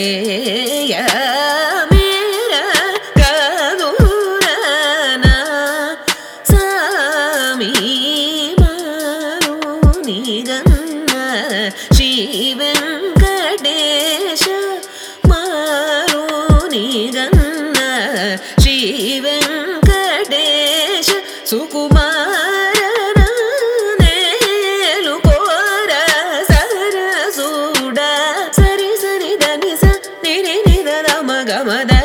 మేరా గదురనా సామి మారుని గన్న శ్రీ వెంకటేశ మారుని గన్న శ్రీ వెంకటేశ సుకుమార నేలు కోర సరసుడ సరి సరి దని స ని ని ద మ గ మ ద